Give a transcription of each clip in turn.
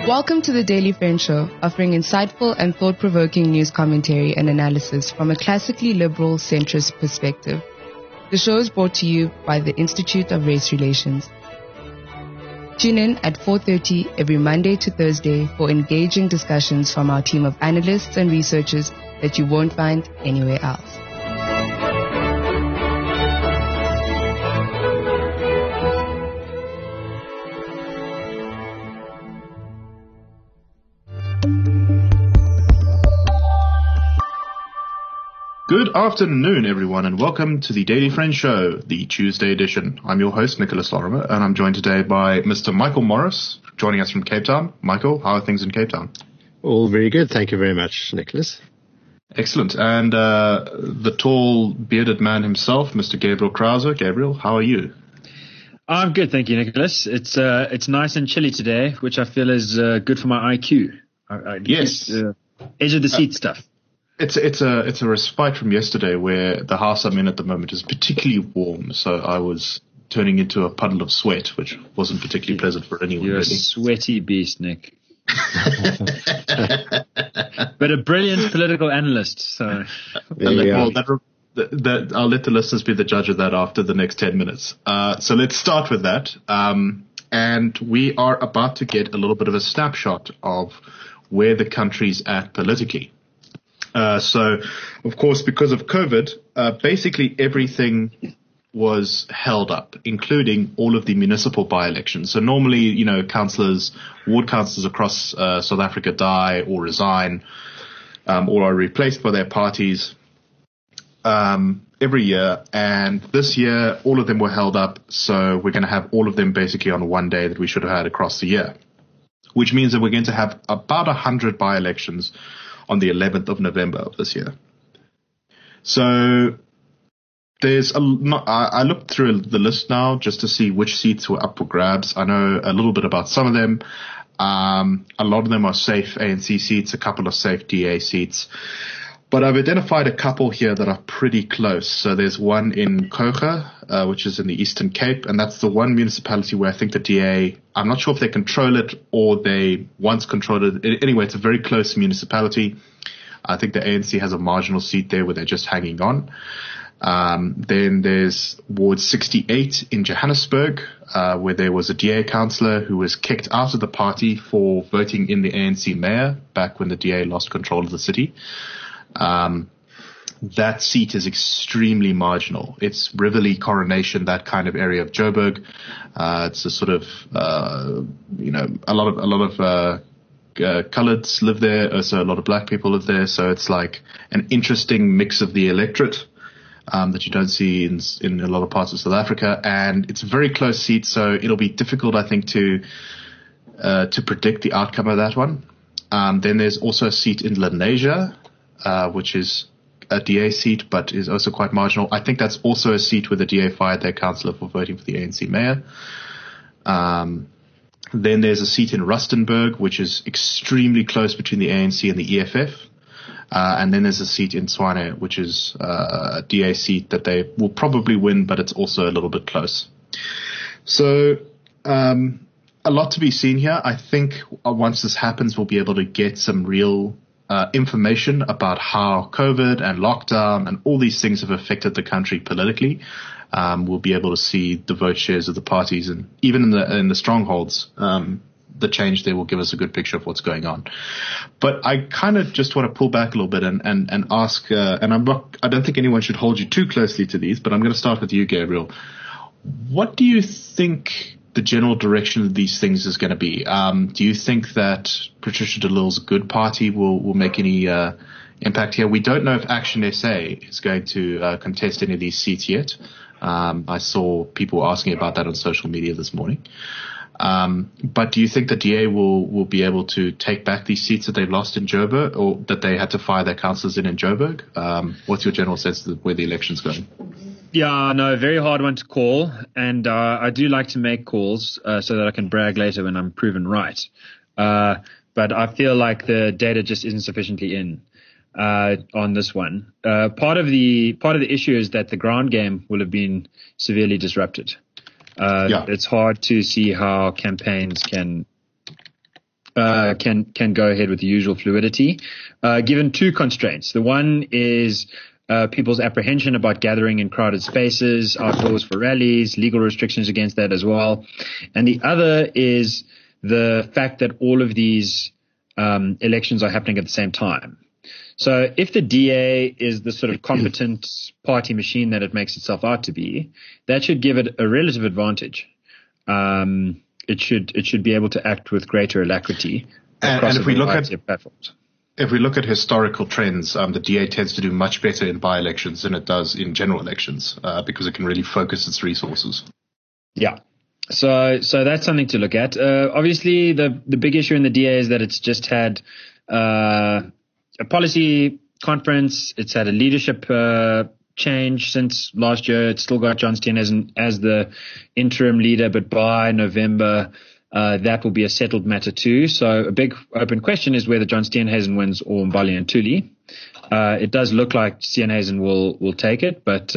Welcome to the Daily Friend Show, offering insightful and thought-provoking news commentary and analysis from a classically liberal centrist perspective. The show is brought to you by the Institute of Race Relations. Tune in at 4:30 every Monday to Thursday for engaging discussions from our team of analysts and researchers that you won't find anywhere else. Good afternoon, everyone, and welcome to the Daily Friend Show, the Tuesday edition. I'm your host, Nicholas Lorimer, and I'm joined today by Mr. Michael Morris, joining us from Cape Town. Michael, how are things in Cape Town? All very good. Thank you very much, Nicholas. Excellent. And the tall, bearded man himself, Mr. Gabriel Krauser. Gabriel, how are you? I'm good, thank you, Nicholas. It's nice and chilly today, which I feel is good for my IQ. Yes. Edge of the seat stuff. It's a respite from yesterday where the house I'm in at the moment is particularly warm, so I was turning into a puddle of sweat, which wasn't particularly pleasant for anyone. You're really. A sweaty beast, Nick. But a brilliant political analyst, so... I'll let the listeners be the judge of that after the next 10 minutes. So let's start with that. And we are about to get a little bit of a snapshot of where the country's at politically. So, of course, because of COVID, basically everything was held up, including all of the municipal by-elections. So normally, ward councillors across South Africa die or resign or are replaced by their parties every year. And this year, all of them were held up. So we're going to have all of them basically on one day that we should have had across the year, which means that we're going to have about 100 by-elections on the 11th of November of this year. So I looked through the list now just to see which seats were up for grabs. I know a little bit about some of them. A lot of them are safe ANC seats, a couple are safe DA seats. But I've identified a couple here that are pretty close. So there's one in Coega, which is in the Eastern Cape, and that's the one municipality where I think the DA, I'm not sure if they control it or they once controlled it. Anyway, it's a very close municipality. I think the ANC has a marginal seat there where they're just hanging on. Then there's Ward 68 in Johannesburg, where there was a DA councillor who was kicked out of the party for voting in the ANC mayor back when the DA lost control of the city. That seat is extremely marginal. It's Riverlea, Coronation, that kind of area of Joburg. It's a sort of, a lot of coloreds live there. So a lot of black people live there. So it's like an interesting mix of the electorate, that you don't see in a lot of parts of South Africa. And it's a very close seat. So it'll be difficult, I think, to predict the outcome of that one. Then there's also a seat in Lenasia, which is a DA seat, but is also quite marginal. I think that's also a seat where the DA fired their councillor for voting for the ANC mayor. Then there's a seat in Rustenburg, which is extremely close between the ANC and the EFF. And then there's a seat in Tshwane, which is a DA seat that they will probably win, but it's also a little bit close. So a lot to be seen here. I think once this happens, we'll be able to get some real information about how COVID and lockdown and all these things have affected the country politically. We'll be able to see the vote shares of the parties, and even in the strongholds, the change there will give us a good picture of what's going on. But I kind of just want to pull back a little bit and ask, and I don't think anyone should hold you too closely to these, but I'm going to start with you, Gabriel. What do you think the general direction of these things is going to be? Do you think that Patricia de Lille's Good Party will make any impact here? We don't know if Action SA is going to contest any of these seats yet. I saw people asking about that on social media this morning. But do you think the DA will be able to take back these seats that they've lost in Joburg, or that they had to fire their councillors in Joburg? What's your general sense of where the election's going? Yeah, no, very hard one to call. And I do like to make calls so that I can brag later when I'm proven right. But I feel like the data just isn't sufficiently in on this one. Part of the issue is that the ground game will have been severely disrupted. It's hard to see how campaigns can can go ahead with the usual fluidity, given two constraints. The one is people's apprehension about gathering in crowded spaces, outdoors for rallies, legal restrictions against that as well. And the other is the fact that all of these elections are happening at the same time. So if the DA is the sort of competent party machine that it makes itself out to be, that should give it a relative advantage. It should be able to act with greater alacrity across a variety of platforms. If we look at historical trends, the DA tends to do much better in by-elections than it does in general elections because it can really focus its resources. Yeah. So that's something to look at. Obviously, the big issue in the DA is that it's just had a policy conference. It's had a leadership change since last year. It's still got John Steenhuisen as the interim leader, but by November, that will be a settled matter too. So a big open question is whether John Steenhuisen wins or Mbali Ntuli. It does look like Steenhuisen will take it, but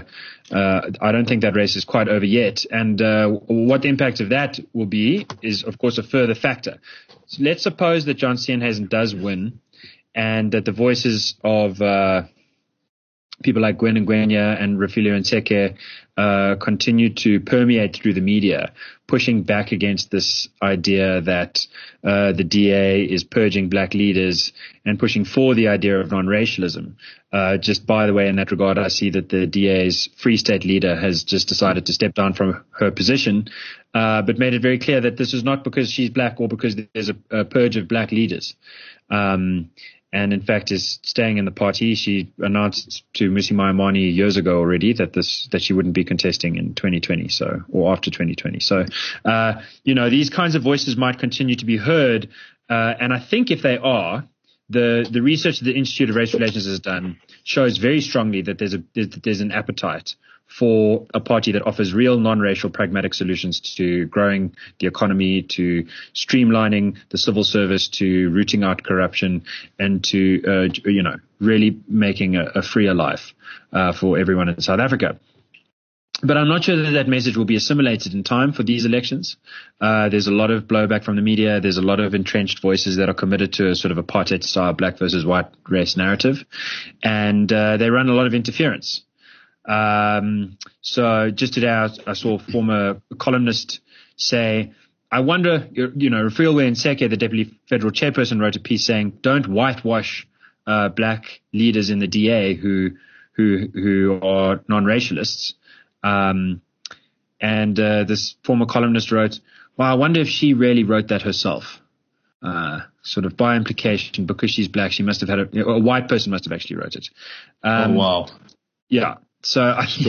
I don't think that race is quite over yet. And what the impact of that will be is, of course, a further factor. So let's suppose that John Steenhuisen does win and that the voices of people like Gwen Ngwenya and Refilio Ntseke continue to permeate through the media, pushing back against this idea that the DA is purging black leaders and pushing for the idea of non-racialism. Just by the way, in that regard, I see that the DA's Free State leader has just decided to step down from her position, but made it very clear that this is not because she's black or because there's a purge of black leaders. And in fact is staying in the party. She announced to Mmusi Maimane years ago already that she wouldn't be contesting in 2020, or after 2020. So, these kinds of voices might continue to be heard. And I think if they are, the research that the Institute of Race Relations has done shows very strongly that there's an appetite for a party that offers real non-racial pragmatic solutions to growing the economy, to streamlining the civil service, to rooting out corruption, and to, really making a freer life for everyone in South Africa. But I'm not sure that message will be assimilated in time for these elections. There's a lot of blowback from the media. There's a lot of entrenched voices that are committed to a sort of apartheid-style black versus white race narrative. And they run a lot of interference. So just today I saw a former columnist say, I wonder, Refilwe Ntseke, the deputy federal chairperson, wrote a piece saying, don't whitewash black leaders in the DA who are non-racialists. And this former columnist wrote, well, I wonder if she really wrote that herself. Sort of by implication, because she's black, she must have had a white person must have actually wrote it. Oh, wow. Yeah. So,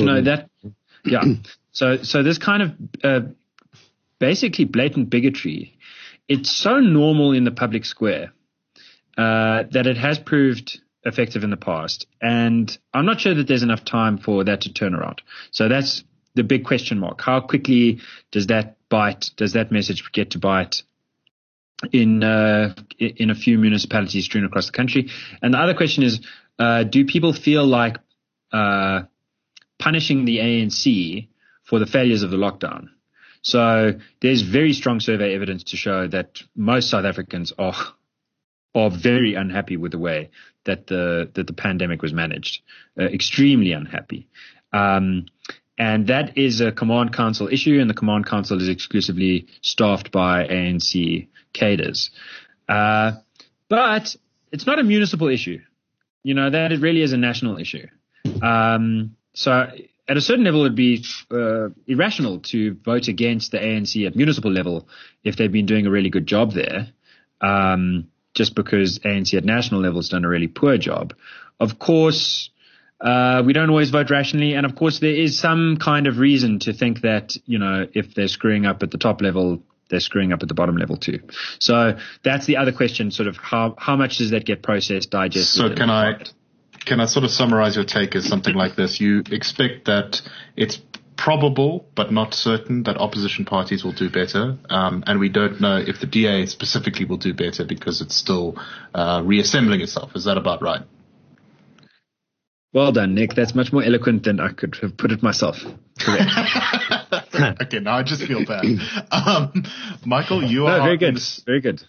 So this kind of basically blatant bigotry, it's so normal in the public square that it has proved effective in the past. And I'm not sure that there's enough time for that to turn around. So that's the big question mark. How quickly does that bite? Does that message get to bite in a few municipalities strewn across the country? And the other question is, do people feel like punishing the ANC for the failures of the lockdown? So there's very strong survey evidence to show that most South Africans are very unhappy with the way that the pandemic was managed, extremely unhappy. And that is a command council issue, and the command council is exclusively staffed by ANC cadres. But it's not a municipal issue. That it really is a national issue. So at a certain level, it'd be irrational to vote against the ANC at municipal level if they've been doing a really good job there, just because ANC at national level has done a really poor job. Of course, we don't always vote rationally, and of course there is some kind of reason to think that, if they're screwing up at the top level, they're screwing up at the bottom level too. So that's the other question, sort of how much does that get processed, digested? So can I sort of summarize your take as something like this? You expect that it's probable but not certain that opposition parties will do better, and we don't know if the DA specifically will do better because it's still reassembling itself. Is that about right? Well done, Nick. That's much more eloquent than I could have put it myself. Correct. Okay, now I just feel bad. Michael, you are very good. Very good.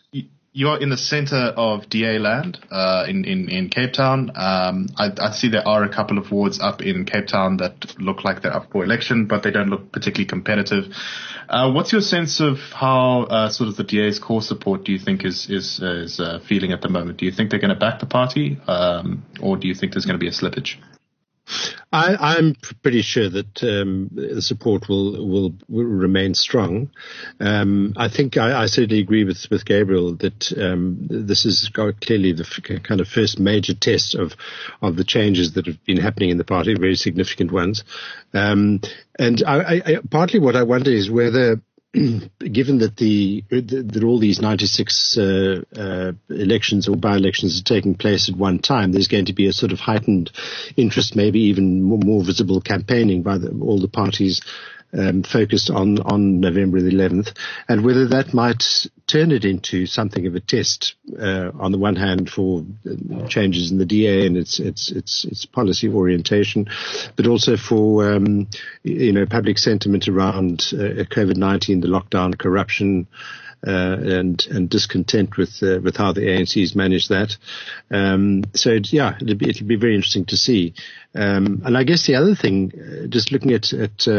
You are in the center of DA land in Cape Town. I see there are a couple of wards up in Cape Town that look like they're up for election, but they don't look particularly competitive. What's your sense of how sort of the DA's core support do you think is feeling at the moment? Do you think they're going to back the party, or do you think there's going to be a slippage? I'm pretty sure that the support will remain strong. I think I certainly agree with Gabriel that this is clearly the kind of first major test of the changes that have been happening in the party, very significant ones. And I partly what I wonder is whether, given that all these 96 elections or by-elections are taking place at one time, there's going to be a sort of heightened interest, maybe even more visible campaigning by all the parties focused on November the 11th, and whether that might turn it into something of a test, on the one hand for changes in the DA and its policy orientation, but also for public sentiment around COVID-19, the lockdown, corruption, and discontent with how the ANC's managed that. It'll be very interesting to see. And I guess the other thing, just looking at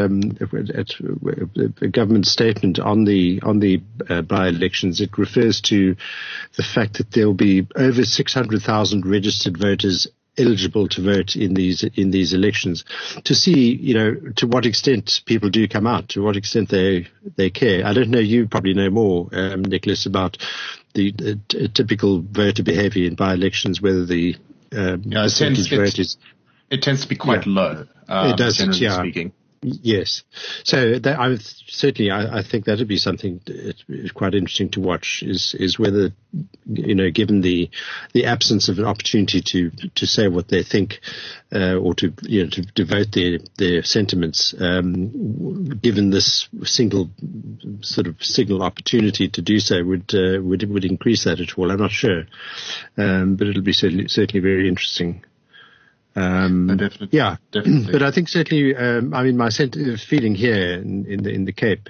the government statement on the by-elections, it refers to the fact that there will be over 600,000 registered voters eligible to vote in these elections, to see, to what extent people do come out, to what extent they care. I don't know, you probably know more, Nicholas, about the typical voter behavior in by-elections, whether the percentage vote is... It tends to be quite low, it does, generally speaking. Yes. So I think that would be something that's quite interesting to watch, is whether, given the absence of an opportunity to say what they think, or to devote their sentiments, given this single opportunity to do so would increase that at all. I'm not sure. But it'll be certainly very interesting. Definitely. Yeah, definitely. But I think certainly, my feeling here in the Cape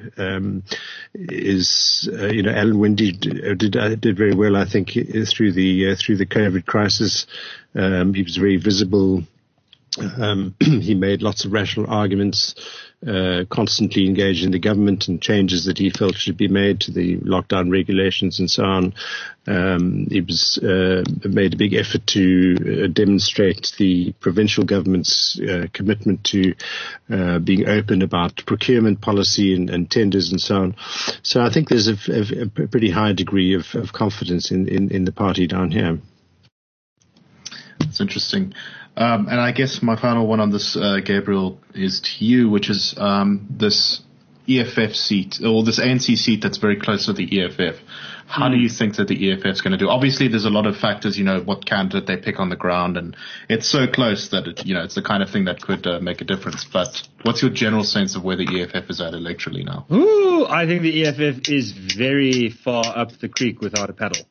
is, Alan Winde did very well, I think, through the COVID crisis. He was very visible. He made lots of rational arguments, constantly engaged in the government and changes that he felt should be made to the lockdown regulations and so on. He made a big effort to demonstrate the provincial government's commitment to being open about procurement policy and tenders and so on. So I think there's a pretty high degree of confidence in the party down here. That's interesting. And I guess my final one on this, Gabriel, is to you, which is this EFF seat, or this ANC seat that's very close to the EFF. How do you think that the EFF is going to do? Obviously, there's a lot of factors, what candidate they pick on the ground, and it's so close that it's the kind of thing that could make a difference. But what's your general sense of where the EFF is at electorally now? Ooh, I think the EFF is very far up the creek without a paddle.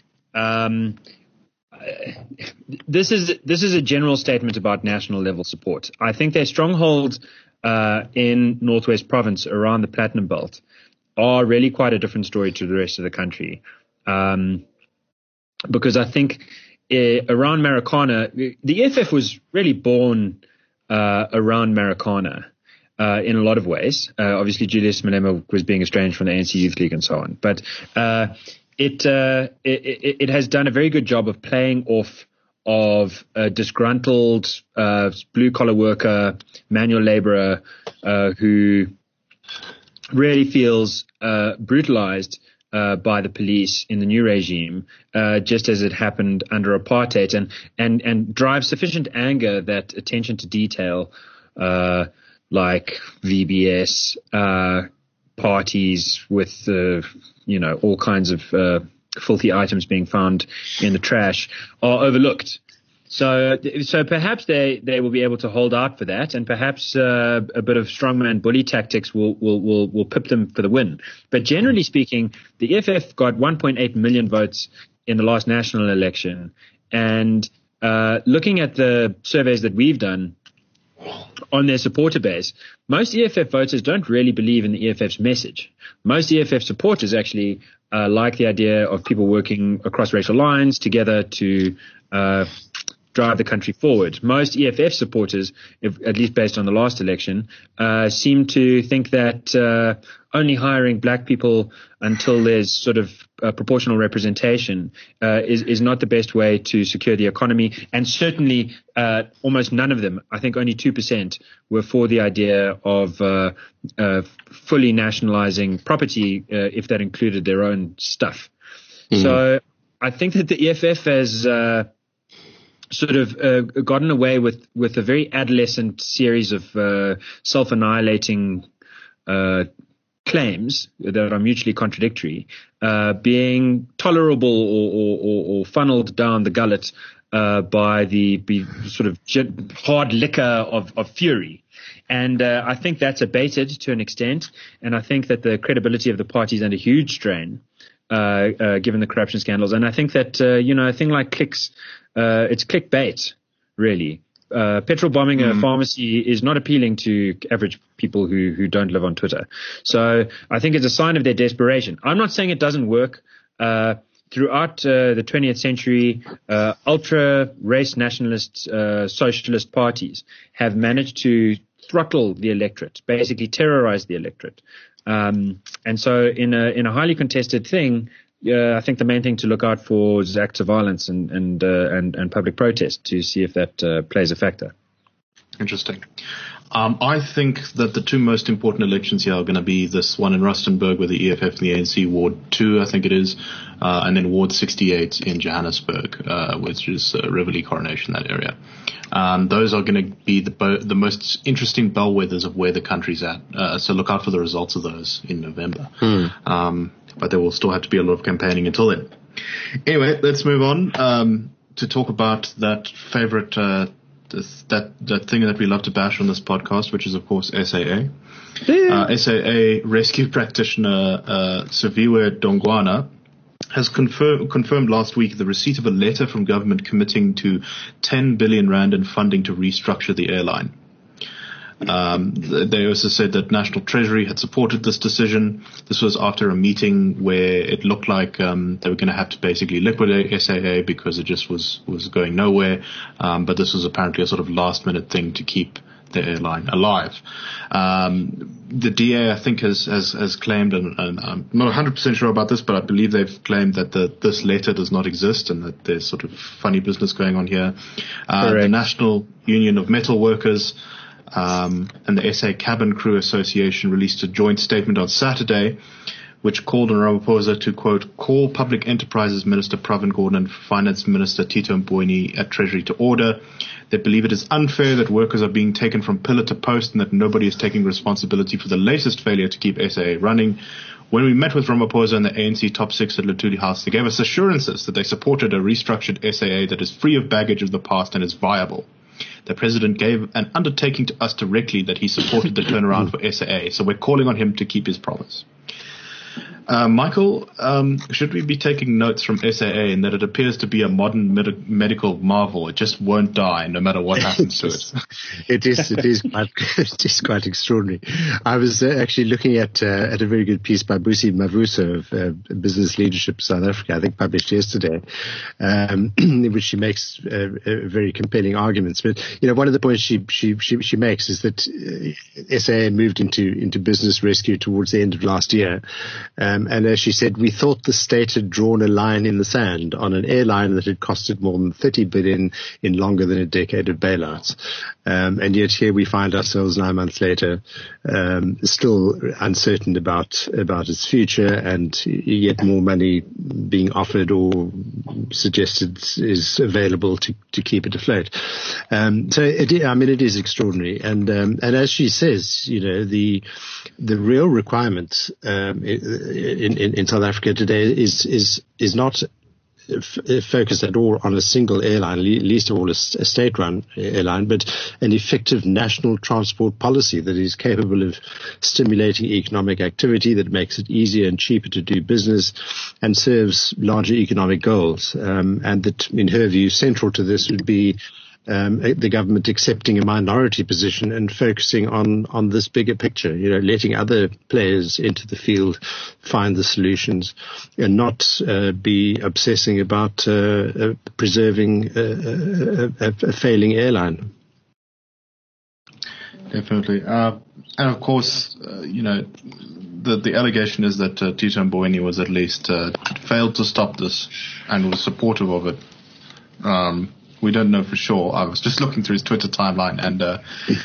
This is a general statement about national level support. I think their strongholds in Northwest Province around the Platinum Belt are really quite a different story to the rest of the country. Because I think around Marikana, the EFF was really born around Marikana in a lot of ways. Obviously, Julius Malema was being estranged from the ANC Youth League and so on. But it has done a very good job of playing off of a disgruntled blue-collar worker, manual laborer who really feels brutalized by the police in the new regime, just as it happened under apartheid, and drives sufficient anger that attention to detail, like VBS, parties with all kinds of filthy items being found in the trash are overlooked. So perhaps they will be able to hold out for that, and perhaps a bit of strongman bully tactics will pip them for the win. But generally speaking, the EFF got 1.8 million votes in the last national election, and looking at the surveys that we've done on their supporter base, most EFF voters don't really believe in the EFF's message. Most EFF supporters actually like the idea of people working across racial lines together to drive the country forward. Most EFF supporters, at least based on the last election, seem to think that only hiring black people until there's sort of proportional representation is not the best way to secure the economy. And certainly almost none of them, I think only 2%, were for the idea of fully nationalizing property if that included their own stuff. Mm-hmm. So I think that the EFF has sort of gotten away with a very adolescent series of self-annihilating claims that are mutually contradictory, being tolerable or funneled down the gullet by the sort of hard liquor of fury. And I think that's abated to an extent, and I think that the credibility of the party is under huge strain, given the corruption scandals. And I think that, a thing like clicks, it's clickbait, really. Petrol bombing a pharmacy is not appealing to average people who don't live on Twitter. So I think it's a sign of their desperation. I'm not saying it doesn't work. Throughout the 20th century, ultra race nationalist socialist parties have managed to throttle the electorate, basically terrorize the electorate. And so in a highly contested thing, I think the main thing to look out for is acts of violence and public protest to see if that plays a factor. Interesting. I think that the two most important elections here are going to be this one in Rustenburg with the EFF and the ANC, Ward 2, I think it is, and then Ward 68 in Johannesburg, which is Rivoli Coronation, that area. Those are going to be the most interesting bellwethers of where the country's at. So look out for the results of those in November. But there will still have to be a lot of campaigning until then. Anyway, let's move on to talk about that favorite that thing that we love to bash on this podcast, which is, of course, SAA. SAA rescue practitioner Siviwe Dongwana has confirmed last week the receipt of a letter from government committing to 10 billion rand in funding to restructure the airline. They also said that National Treasury had supported this decision. This was after a meeting where it looked like they were going to have to basically liquidate SAA because it just was going nowhere. But this was apparently a sort of last-minute thing to keep the airline alive. The DA, I think, has claimed, and I'm not 100% sure about this, but I believe they've claimed that this letter does not exist and that there's sort of funny business going on here. The National Union of Metal Workers and the SA Cabin Crew Association released a joint statement on Saturday, which called on Ramaphosa to, quote, call Public Enterprises Minister Pravin Gordhan and Finance Minister Tito Mboweni at Treasury to order. They believe it is unfair that workers are being taken from pillar to post and that nobody is taking responsibility for the latest failure to keep SAA running. When we met with Ramaphosa and the ANC top six at Luthuli House, they gave us assurances that they supported a restructured SAA that is free of baggage of the past and is viable. The president gave an undertaking to us directly that he supported the turnaround for SAA, so we're calling on him to keep his promise. Michael, should we be taking notes from SAA in that it appears to be a modern medical marvel? It just won't die no matter what happens to it. It is quite extraordinary. I was actually looking at a very good piece by Busi Mavuso of Business Leadership South Africa, I think published yesterday, in which she makes very compelling arguments. But one of the points she makes is that SAA moved into business rescue towards the end of last year. And as she said, we thought the state had drawn a line in the sand on an airline that had costed more than 30 billion in longer than a decade of bailouts. And yet here we find ourselves 9 months later, still uncertain about its future, and yet more money being offered or suggested is available to keep it afloat. So it is extraordinary. And as she says, the real requirement, in South Africa today is not focused at all on a single airline, least of all a state-run airline, but an effective national transport policy that is capable of stimulating economic activity, that makes it easier and cheaper to do business and serves larger economic goals. And that, in her view, central to this would be the government accepting a minority position and focusing on this bigger picture, letting other players into the field find the solutions and not be obsessing about preserving a failing airline. Definitely. And of course, the allegation is that Tito Mboweni was at least failed to stop this and was supportive of it. We don't know for sure. I was just looking through his Twitter timeline, and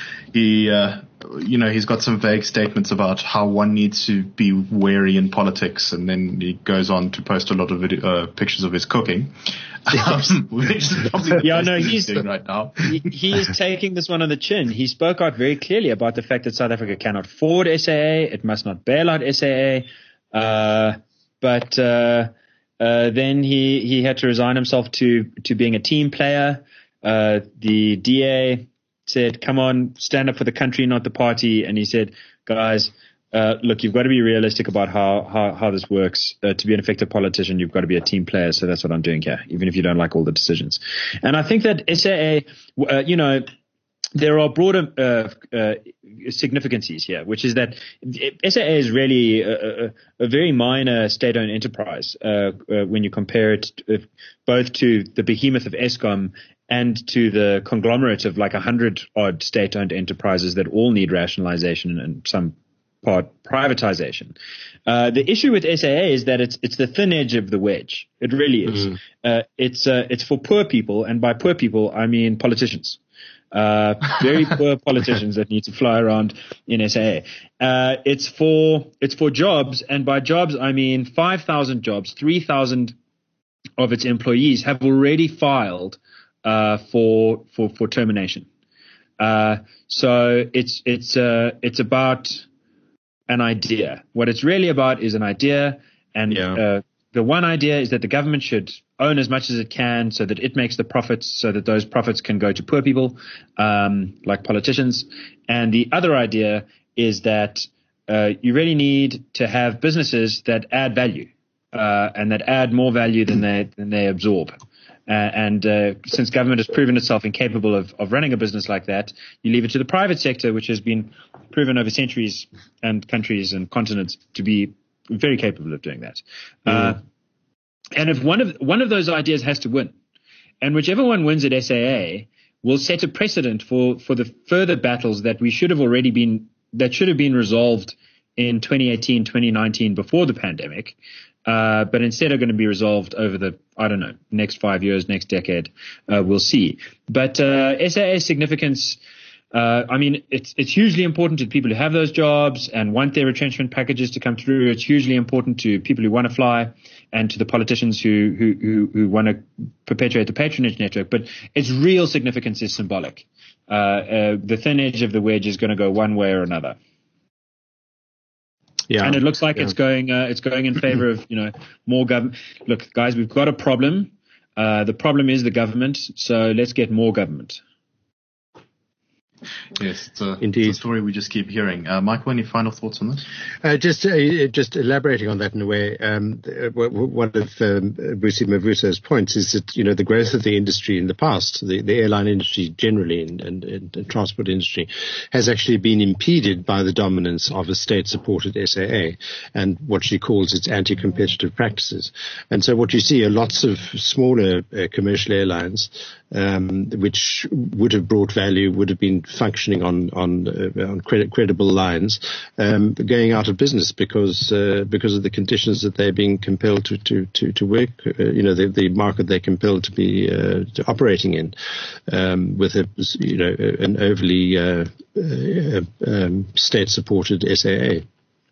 he's got some vague statements about how one needs to be wary in politics, and then he goes on to post a lot of pictures of his cooking. Which is probably he's doing right now. He is taking this one on the chin. He spoke out very clearly about the fact that South Africa cannot afford SAA. It must not bail out SAA. But then he had to resign himself to being a team player. The DA said, "Come on, stand up for the country, not the party." And he said, "Guys, look, you've got to be realistic about how this works. To be an effective politician, you've got to be a team player. So that's what I'm doing here, even if you don't like all the decisions." And I think that SAA, there are broader significancies here, which is that SAA is really a very minor state-owned enterprise when you compare it both to the behemoth of Eskom and to the conglomerate of like 100-odd state-owned enterprises that all need rationalization and some part privatization. The issue with SAA is that it's the thin edge of the wedge. It really is. It's for poor people, and by poor people I mean politicians. Very poor politicians that need to fly around in SAA. It's for jobs, and by jobs I mean 5,000 jobs. 3,000 of its employees have already filed for termination. So it's about an idea. What it's really about is an idea, and the one idea is that the government should own as much as it can so that it makes the profits, so that those profits can go to poor people, like politicians. And the other idea is that you really need to have businesses that add value, and that add more value than they absorb. And since government has proven itself incapable of running a business like that, you leave it to the private sector, which has been proven over centuries and countries and continents to be very capable of doing that. And if one of those ideas has to win, and whichever one wins at SAA will set a precedent for the further battles that should have been resolved in 2018, 2019 before the pandemic, but instead are going to be resolved over the, next 5 years, next decade. We'll see. But SAA's significance, it's hugely important to the people who have those jobs and want their retrenchment packages to come through. It's hugely important to people who want to fly and to the politicians who want to perpetuate the patronage network. But its real significance is symbolic. The thin edge of the wedge is going to go one way or another. Yeah, and it looks like it's going in favor of more government. Look, guys, we've got a problem. The problem is the government. So let's get more government. Yes, it's a story we just keep hearing. Michael, any final thoughts on this? Just elaborating on that in a way. One of Busi Mavusa's points is that the growth of the industry in the past, the airline industry generally and the transport industry, has actually been impeded by the dominance of a state-supported SAA and what she calls its anti-competitive practices. And so what you see are lots of smaller commercial airlines which would have brought value, would have been functioning on credible lines, going out of business because of the conditions that they're being compelled to work. The market they're compelled to be operating in, with an overly state-supported SAA.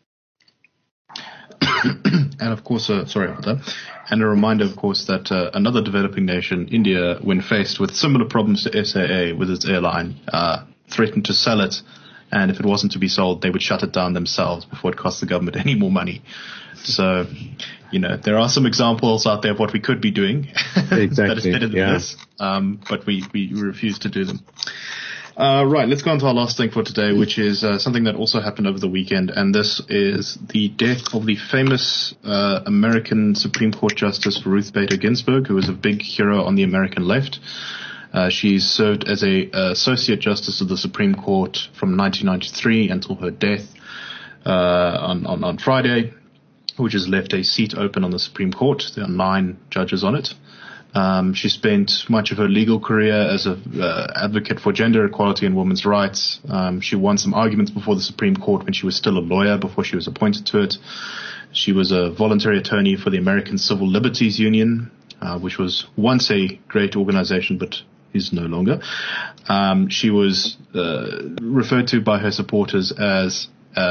And of course, sorry about that. And a reminder, of course, that another developing nation, India, when faced with similar problems to SAA with its airline, threatened to sell it. And if it wasn't to be sold, they would shut it down themselves before it cost the government any more money. So, there are some examples out there of what we could be doing exactly. that is better than this, but we refuse to do them. Right, let's go on to our last thing for today, which is something that also happened over the weekend, and this is the death of the famous American Supreme Court Justice Ruth Bader Ginsburg, who was a big hero on the American left. She served as a Associate Justice of the Supreme Court from 1993 until her death on Friday, which has left a seat open on the Supreme Court. There are 9 judges on it. She spent much of her legal career as an advocate for gender equality and women's rights. She won some arguments before the Supreme Court when she was still a lawyer before she was appointed to it. She was a voluntary attorney for the American Civil Liberties Union, which was once a great organization but is no longer. She was referred to by her supporters as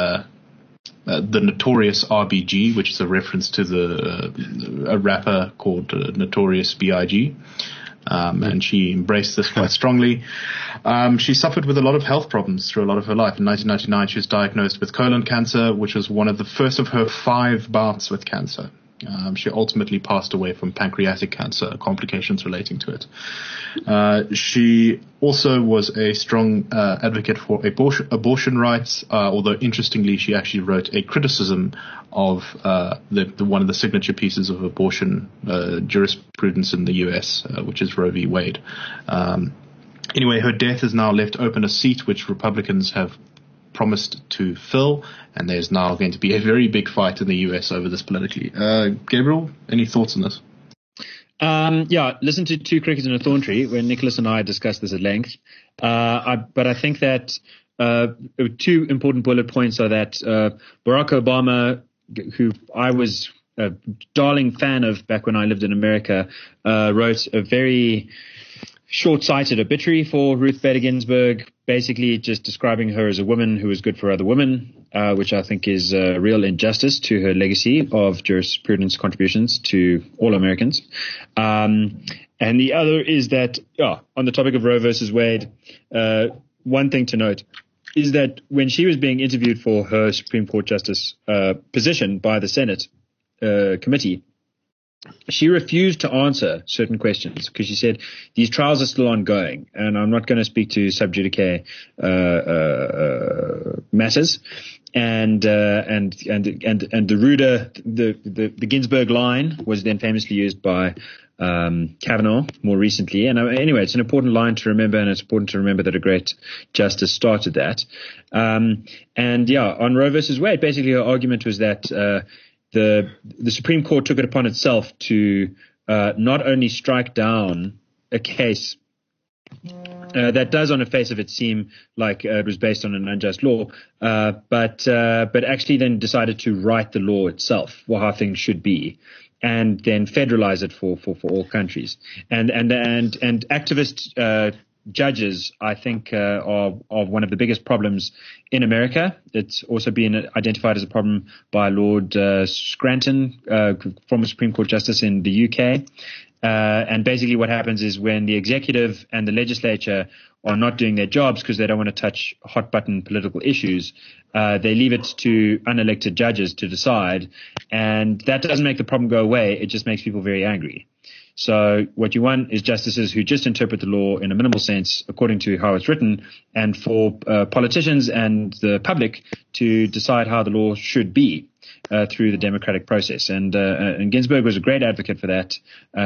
the Notorious RBG, which is a reference to a rapper called Notorious B.I.G. And she embraced this quite strongly. She suffered with a lot of health problems through a lot of her life. In 1999, she was diagnosed with colon cancer, which was one of the first of her 5 bouts with cancer. She ultimately passed away from pancreatic cancer, complications relating to it. She also was a strong advocate for abortion rights, although interestingly, she actually wrote a criticism of one of the signature pieces of abortion jurisprudence in the U.S., which is Roe v. Wade. Anyway, her death has now left open a seat which Republicans have promised to fill, and there's now going to be a very big fight in the US over this politically. Gabriel, any thoughts on this? Listen to Two Crickets and a Thorn Tree when Nicholas and I discussed this at length. But I think that 2 important bullet points are that Barack Obama, who I was a darling fan of back when I lived in America, wrote a very short-sighted obituary for Ruth Bader Ginsburg, basically just describing her as a woman who was good for other women, which I think is a real injustice to her legacy of jurisprudence contributions to all Americans. And the other is that, on the topic of Roe versus Wade, one thing to note is that when she was being interviewed for her Supreme Court justice position by the Senate committee, she refused to answer certain questions because she said these trials are still ongoing, and I'm not going to speak to sub judice matters. And the Ruder, the Ginsburg line was then famously used by Kavanaugh more recently. And anyway, it's an important line to remember, and it's important to remember that a great justice started that. On Roe versus Wade, basically her argument was that the Supreme Court took it upon itself to not only strike down a case that does on the face of it seem like it was based on an unjust law, but actually then decided to write the law itself for how things should be, and then federalize it for all countries. And activist judges, I think, are one of the biggest problems in America. It's also been identified as a problem by Lord Scranton, former Supreme Court Justice in the UK. And basically what happens is when the executive and the legislature are not doing their jobs because they don't want to touch hot button political issues, they leave it to unelected judges to decide. And that doesn't make the problem go away. It just makes people very angry. So what you want is justices who just interpret the law in a minimal sense according to how it's written, and for politicians and the public to decide how the law should be through the democratic process. And Ginsburg was a great advocate for that.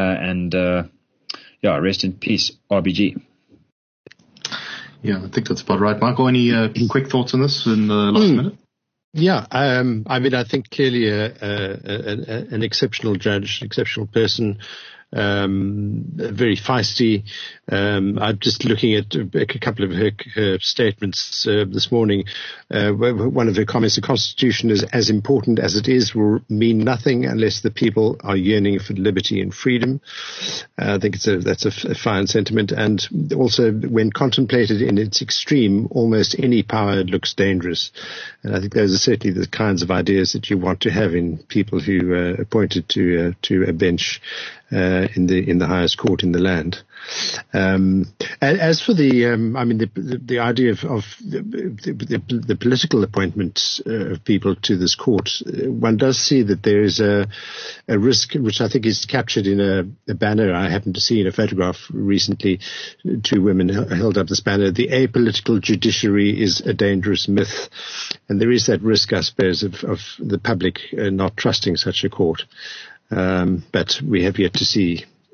Rest in peace, RBG. Yeah, I think that's about right. Michael, any quick thoughts on this in the last minute? Yeah, I think clearly an exceptional judge, exceptional person, very feisty. I'm just looking at a couple of her statements this morning. One of her comments: "The Constitution is as important as it is will mean nothing unless the people are yearning for liberty and freedom." I think that's a fine sentiment. And also, when contemplated in its extreme, almost any power looks dangerous. And I think those are certainly the kinds of ideas that you want to have in people who are appointed to a bench in the highest court in the land. As for the idea of the political appointments of people to this court, one does see that there is a risk, which I think is captured in a banner I happened to see in a photograph recently. 2 women held up this banner: "The apolitical judiciary is a dangerous myth." And there is that risk, I suppose, of the public not trusting such a court. But we have yet to see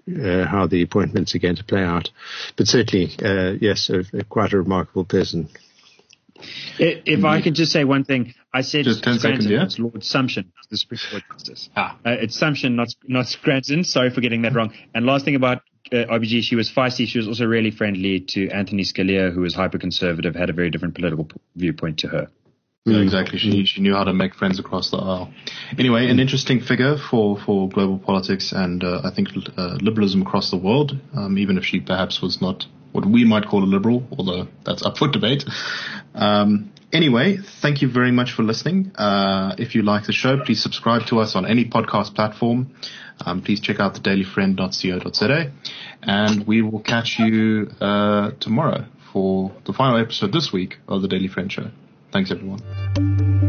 how the appointments are going to play out. But certainly, yes, quite a remarkable person. If I could just say one thing, I said just 10 seconds, yeah? It's Lord Sumption, the Supreme Court Justice. It's Sumption, not Scranton. Sorry for getting that wrong. And last thing about RBG, she was feisty. She was also really friendly to Anthony Scalia, who was hyper-conservative, had a very different political viewpoint to her. Yeah, exactly. She knew how to make friends across the aisle. Anyway, an interesting figure for global politics and I think liberalism across the world, even if she perhaps was not what we might call a liberal, although that's up for debate. Anyway, thank you very much for listening. If you like the show, please subscribe to us on any podcast platform. Please check out thedailyfriend.co.za, and we will catch you tomorrow for the final episode this week of The Daily Friend Show. Thanks, everyone.